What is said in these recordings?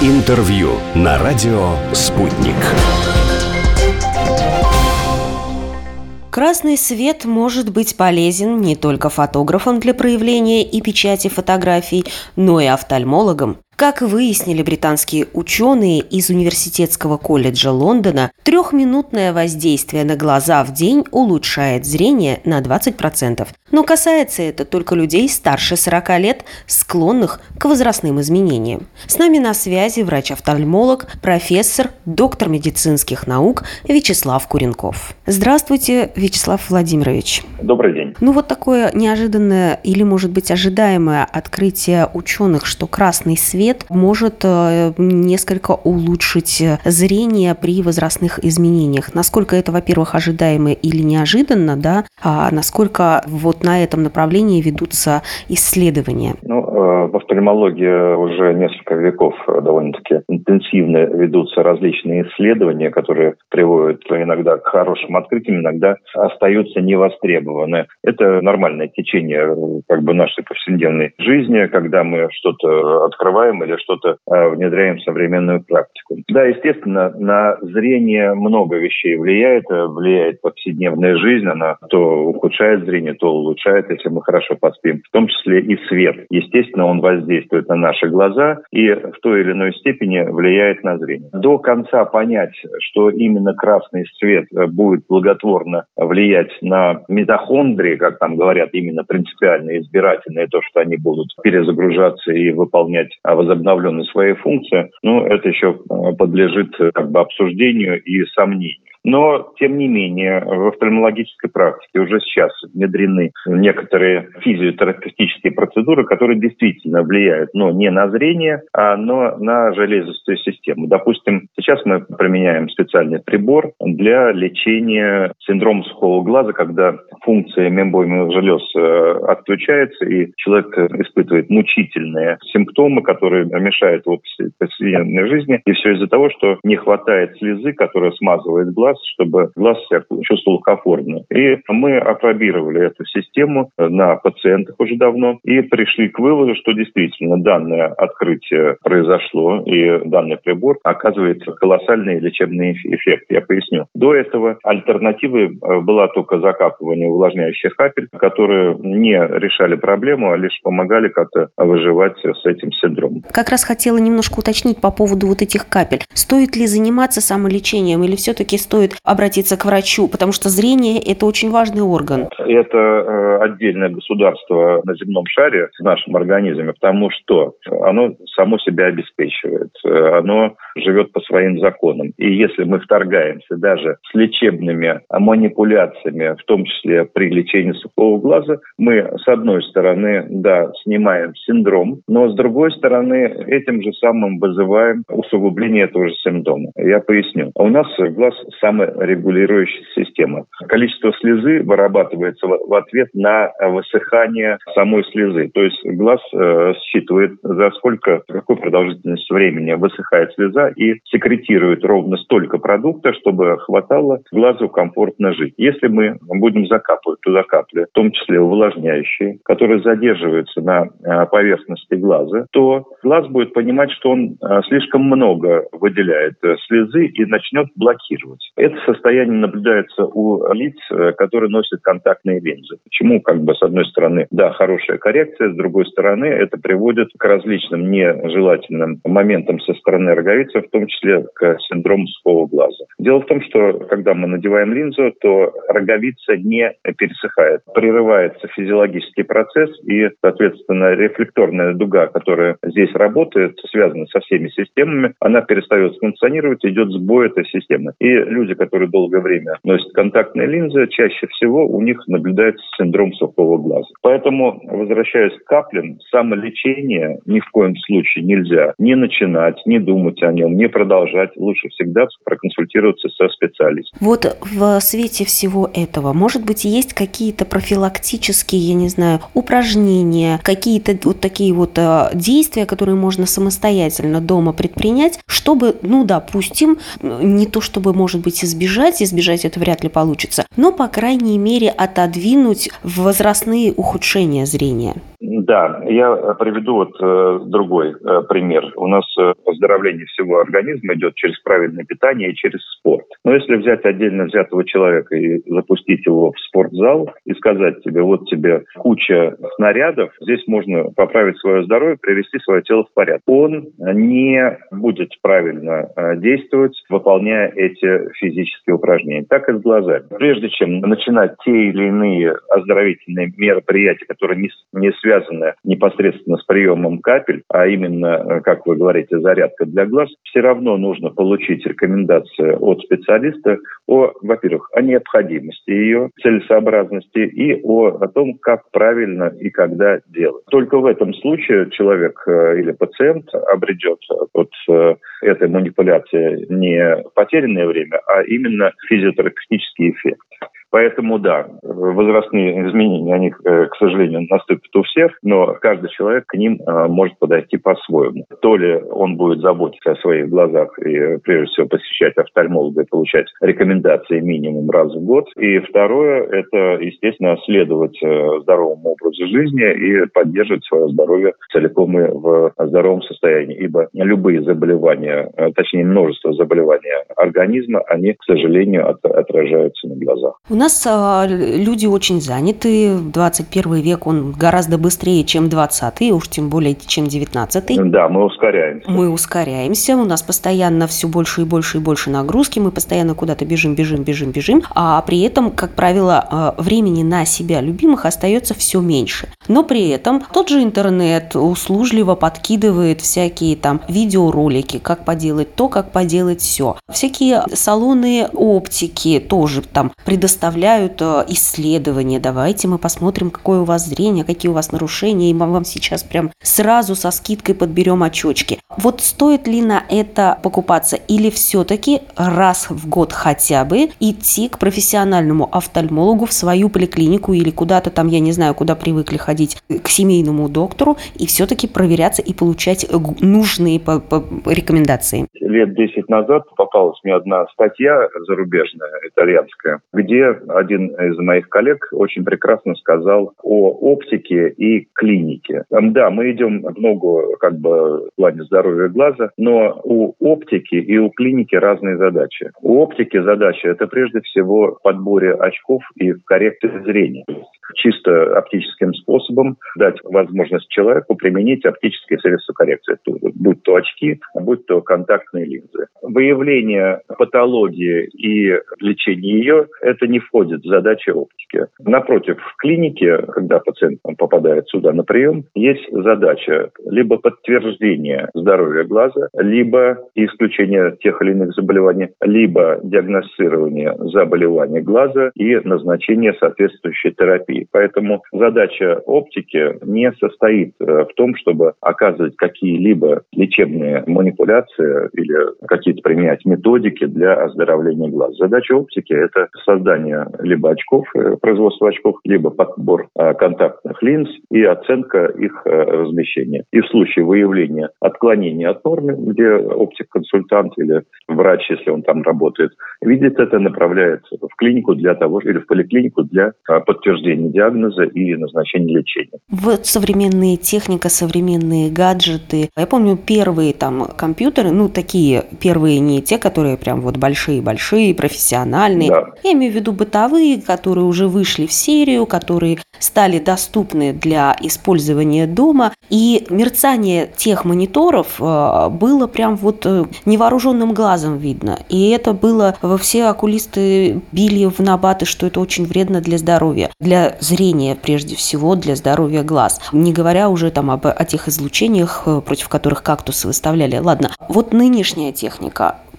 Интервью на радио «Спутник». Красный свет может быть полезен не только фотографам для проявления и печати фотографий, но и офтальмологам. Как выяснили британские ученые из Университетского колледжа Лондона, 3-минутное воздействие на глаза в день улучшает зрение на 20%. Но касается это только людей старше 40 лет, склонных к возрастным изменениям. С нами на связи врач-офтальмолог, профессор, доктор медицинских наук Вячеслав Куренков. Здравствуйте, Вячеслав Владимирович. Добрый день. Вот такое неожиданное или, может быть, ожидаемое открытие ученых, что красный свет может несколько улучшить зрение при возрастных изменениях. Насколько это, во-первых, ожидаемо или неожиданно, да, а насколько вот на этом направлении ведутся исследования? В офтальмологии уже несколько веков довольно-таки интенсивно ведутся различные исследования, которые приводят иногда к хорошим открытиям, иногда остаются невостребованы. Это нормальное течение нашей повседневной жизни, когда мы что-то открываем или что-то внедряем в современную практику. Да, естественно, на зрение много вещей влияет. Влияет повседневная жизнь, она то ухудшает зрение, то улучшает, если мы хорошо поспим. В том числе и свет. Естественно, он воздействует на наши глаза и в той или иной степени влияет на зрение. До конца понять, что именно красный свет будет благотворно влиять на митохондрии, как там говорят, именно принципиально избирательные, то, что они будут перезагружаться и выполнять возобновленные свои функции, это еще подлежит обсуждению и сомнению. Но, тем не менее, в офтальмологической практике уже сейчас внедрены некоторые физиотерапевтические процедуры, которые действительно влияют, не на зрение, но на железистую систему. Допустим, сейчас мы применяем специальный прибор для лечения синдрома сухого глаза, когда функция мембранных желез отключается, и человек испытывает мучительные симптомы, которые мешают повседневной жизни. И все из-за того, что не хватает слезы, которая смазывает глаз, чтобы глаз себя чувствовал комфортно. И мы опробировали эту систему на пациентах уже давно и пришли к выводу, что действительно данное открытие произошло, и данный прибор оказывает колоссальный лечебный эффект. Я поясню. До этого альтернативой была только закапывание увлажняющих капель, которые не решали проблему, а лишь помогали как-то выживать с этим синдромом. Как раз хотела немножко уточнить по поводу этих капель. Стоит ли заниматься самолечением или все-таки стоит обратиться к врачу, потому что зрение – это очень важный орган. Это отдельное государство на земном шаре в нашем организме, потому что оно само себя обеспечивает, оно живет по своим законам. И если мы вторгаемся даже с лечебными манипуляциями, в том числе при лечении сухого глаза, мы, с одной стороны, снимаем синдром, но с другой стороны, этим же самым вызываем усугубление этого же симптома. Я поясню. У нас глаз саморегулирующая система. Количество слезы вырабатывается в ответ на высыхание самой слезы. То есть глаз считывает, какой продолжительность времени высыхает слеза, и секретирует ровно столько продукта, чтобы хватало глазу комфортно жить. Если мы будем закапывать туда капли, в том числе увлажняющие, которые задерживаются на поверхности глаза, то глаз будет понимать, что он слишком много выделяет слезы и начнет блокировать. Это состояние наблюдается у лиц, которые носят контактные линзы. Почему, с одной стороны, хорошая коррекция, с другой стороны, это приводит к различным нежелательным моментам со стороны роговицы, в том числе к синдрому сухого глаза. Дело в том, что когда мы надеваем линзу, то роговица не пересыхает. Прерывается физиологический процесс, и, соответственно, рефлекторная дуга, которая здесь работает, связана со всеми системами, она перестает функционировать, идет сбой этой системы. И люди, которые долгое время носят контактные линзы, чаще всего у них наблюдается синдром сухого глаза. Поэтому, возвращаясь к каплям, самолечение ни в коем случае нельзя не начинать, не думать о нем, не продолжать продолжать. Лучше всегда проконсультироваться со специалистом. Вот в свете всего этого, может быть, есть какие-то профилактические, я не знаю, упражнения, какие-то вот такие вот действия, которые можно самостоятельно дома предпринять, чтобы, допустим, не то чтобы, может быть, избежать это вряд ли получится, но, по крайней мере, отодвинуть возрастные ухудшения зрения? Да, я приведу другой пример. У нас оздоровление всего организма идет через правильное питание и через спорт. Но если взять отдельно взятого человека и запустить его в спортзал и сказать тебе, вот тебе куча снарядов, здесь можно поправить свое здоровье, привести свое тело в порядок. Он не будет правильно действовать, выполняя эти физические упражнения. Так и с глазами. Прежде чем начинать те или иные оздоровительные мероприятия, которые не связаны непосредственно с приемом капель, а именно, как вы говорите, зарядка для глаз, все равно нужно получить рекомендации от специалиста во-первых, о необходимости ее, целесообразности и о том, как правильно и когда делать. Только в этом случае человек или пациент обретет от этой манипуляции не потерянное время, а именно физиотерапевтический эффект. Поэтому, да, возрастные изменения, они, к сожалению, наступят у всех, но каждый человек к ним может подойти по-своему. То ли он будет заботиться о своих глазах и, прежде всего, посещать офтальмолога и получать рекомендации минимум раз в год. И второе, это, естественно, следовать здоровому образу жизни и поддерживать свое здоровье целиком и в здоровом состоянии. Ибо любые заболевания, точнее, множество заболеваний организма, они, к сожалению, отражаются на глазах. У нас люди очень заняты. 21 век, он гораздо быстрее, чем 20-й, уж тем более, чем 19-й. Да, мы ускоряемся. Мы ускоряемся. У нас постоянно все больше и больше и больше нагрузки. Мы постоянно куда-то бежим. А при этом, как правило, времени на себя любимых остается все меньше. Но при этом тот же интернет услужливо подкидывает всякие там видеоролики, как поделать то, как поделать все. Всякие салоны оптики тоже там предоставляют исследования. Давайте мы посмотрим, какое у вас зрение, какие у вас нарушения, и мы вам сейчас прям сразу со скидкой подберем очечки. Вот стоит ли на это покупаться или все-таки раз в год хотя бы идти к профессиональному офтальмологу в свою поликлинику или куда-то там, я не знаю, куда привыкли ходить, к семейному доктору и все-таки проверяться и получать нужные рекомендации? Лет 10 назад попалась мне одна статья зарубежная, итальянская, где один из моих коллег очень прекрасно сказал о оптике и клинике. Да, мы идем в ногу в плане здоровья глаза, но у оптики и у клиники разные задачи. У оптики задача – это прежде всего в подборе очков и в коррекции зрения. Чисто оптическим способом дать возможность человеку применить оптические средства коррекции, будь то очки, будь то контактные линзы. Выявление патологии и лечение ее – это не входит в задачи оптики. Напротив, в клинике, когда пациент попадает сюда на прием, есть задача либо подтверждения здоровья глаза, либо исключения тех или иных заболеваний, либо диагностирование заболеваний глаза и назначение соответствующей терапии. Поэтому задача оптики не состоит в том, чтобы оказывать какие-либо лечебные манипуляции или какие-то применять методики для оздоровления глаз. Задача оптики – это создание либо очков, производство очков, либо подбор контактных линз и оценка их размещения. И в случае выявления отклонения от нормы, где оптик-консультант или врач, если он там работает, видит это, направляет в клинику для того, или в поликлинику для подтверждения диагноза и назначения лечения. Вот современная техника, современные гаджеты. Я помню первые там компьютеры, такие первые не те, которые прям вот большие-большие, профессиональные. Да. Я имею в виду бытовые, которые уже вышли в серию, которые стали доступны для использования дома. И мерцание тех мониторов было прям вот невооруженным глазом видно. И это было, все окулисты били в набаты, что это очень вредно для здоровья, для зрения прежде всего, для здоровья глаз. Не говоря уже там о тех излучениях, против которых кактусы выставляли. Ладно, вот нынешняя техника,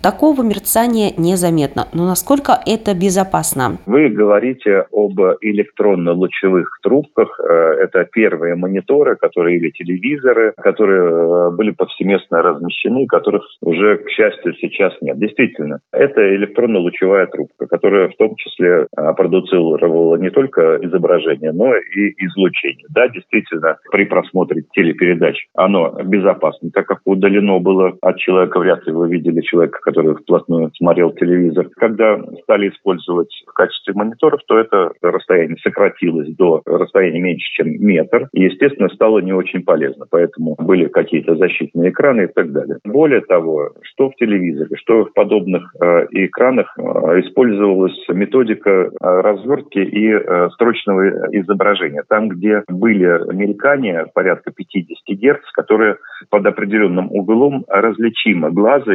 Такого мерцания незаметно. Но насколько это безопасно? Вы говорите об электронно-лучевых трубках. Это первые мониторы, которые или телевизоры, которые были повсеместно размещены, которых уже, к счастью, сейчас нет. Действительно, это электронно-лучевая трубка, которая в том числе продуцировала не только изображение, но и излучение. Да, действительно, при просмотре телепередач оно безопасно, так как удалено было от человека. Вряд ли вы видели человека, который вплотную смотрел телевизор. Когда стали использовать в качестве мониторов, то это расстояние сократилось до расстояния меньше, чем метр. И, естественно, стало не очень полезно. Поэтому были какие-то защитные экраны и так далее. Более того, что в телевизоре, что в подобных экранах использовалась методика развертки и строчного изображения. Там, где были мелькания порядка 50 Гц, которые под определенным углом различимы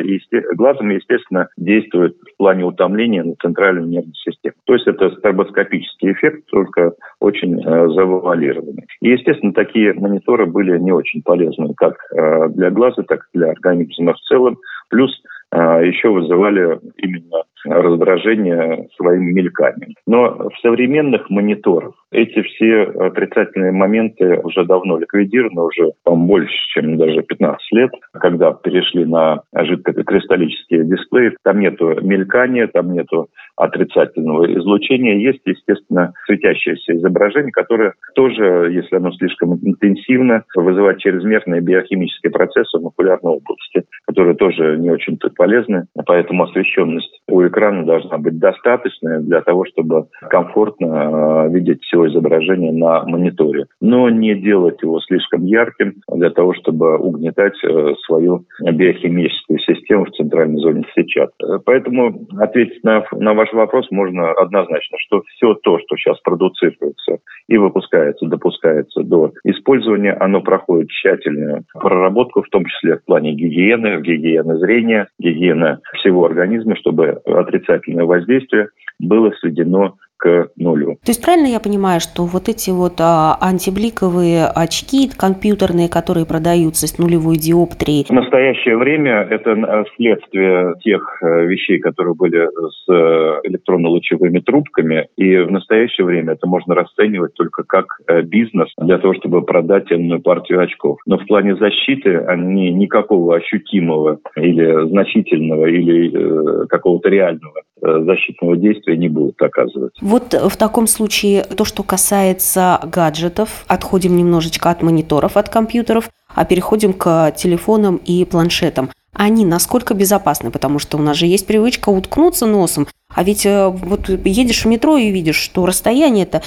глазом, естественно, действует в плане утомления на центральную нервную систему. То есть это стробоскопический эффект, только очень завуалированный. И, естественно, такие мониторы были не очень полезны как для глаза, так и для организма в целом. Плюс еще вызывали именно раздражение своим мельканием. Но в современных мониторах эти все отрицательные моменты уже давно ликвидированы, уже больше, чем даже 15 лет, когда перешли на жидкокристаллические дисплеи. Там нету мелькания, там нету отрицательного излучения. Есть, естественно, светящееся изображение, которое тоже, если оно слишком интенсивно, вызывает чрезмерные биохимические процессы в макулярной области, которые тоже не очень-то полезны. Поэтому освещенность у экрана должна быть достаточная для того, чтобы комфортно видеть все изображение на мониторе. Но не делать его слишком ярким для того, чтобы угнетать свою биохимическую систему в центральной зоне сетчатки. Поэтому ответить на ваш вопрос можно однозначно, что все то, что сейчас продуцируется и выпускается, допускается до использования, оно проходит тщательную проработку, в том числе в плане гигиены зрения, гигиены всего организма, чтобы отрицательное воздействие было сведено к нулю. То есть правильно я понимаю, что вот эти антибликовые очки компьютерные, которые продаются с нулевой диоптрией? В настоящее время это следствие тех вещей, которые были с электронно-лучевыми трубками, и в настоящее время это можно расценивать только как бизнес для того, чтобы продать иную партию очков. Но в плане защиты они никакого ощутимого или значительного или какого-то реального защитного действия не будут оказывать. Вот в таком случае то, что касается гаджетов, отходим немножечко от мониторов, от компьютеров, а переходим к телефонам и планшетам. Они насколько безопасны? Потому что у нас же есть привычка уткнуться носом, а ведь вот едешь в метро и видишь, что расстояние-то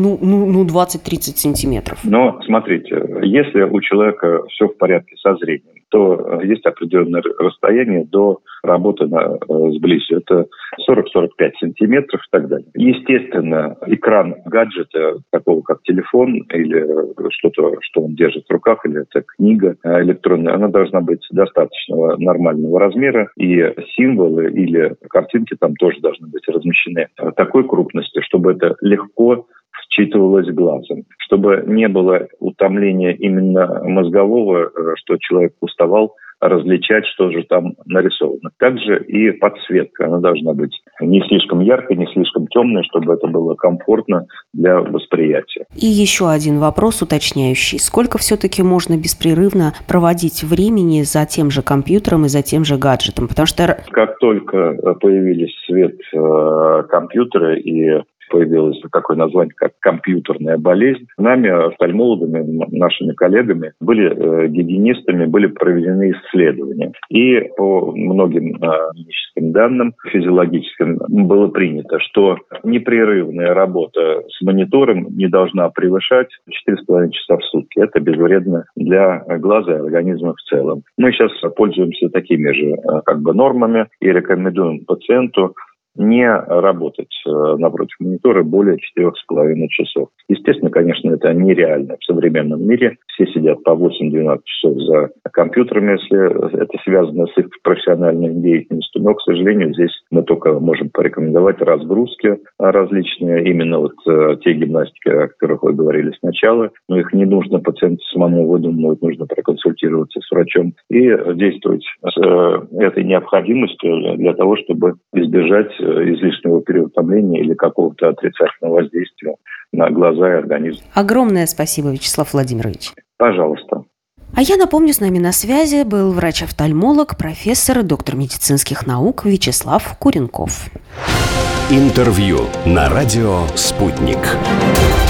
20-30 сантиметров. Но смотрите, если у человека все в порядке со зрением, то есть определенное расстояние до работы сблизу. Это 40-45 сантиметров и так далее. Естественно, экран гаджета, такого как телефон или что-то, что он держит в руках, или это книга электронная, она должна быть достаточно нормального размера, и символы или картинки там тоже должны быть размещены такой крупности, чтобы это легко считывалось глазом, чтобы не было утомления именно мозгового, что человек уставал различать, что же там нарисовано. Также и подсветка. Она должна быть не слишком яркой, не слишком темной, чтобы это было комфортно для восприятия. И еще один вопрос уточняющий. Сколько все-таки можно беспрерывно проводить времени за тем же компьютером и за тем же гаджетом? Потому что как только появились в свет компьютеры и появилось такое название, как компьютерная болезнь. Нами, офтальмологами, нашими коллегами, гигиенистами, были проведены исследования. И по многим медицинским данным, физиологическим, было принято, что непрерывная работа с монитором не должна превышать 4,5 часа в сутки. Это безвредно для глаза и организма в целом. Мы сейчас пользуемся такими же нормами и рекомендуем пациенту не работать напротив монитора более 4,5 часов. Естественно, конечно, это нереально в современном мире. Все сидят по 8-12 часов за компьютерами, если это связано с их профессиональной деятельностью. Но, к сожалению, здесь мы только можем порекомендовать разгрузки различные, именно вот те гимнастики, о которых вы говорили сначала. Но их не нужно пациенту самому выдумывать, нужно проконсультироваться с врачом и действовать с этой необходимостью для того, чтобы избежать излишнего переутомления или какого-то отрицательного воздействия на глаза и организм. Огромное спасибо, Вячеслав Владимирович. Пожалуйста. А я напомню, с нами на связи был врач-офтальмолог, профессор, доктор медицинских наук Вячеслав Куренков. Интервью на радио «Спутник».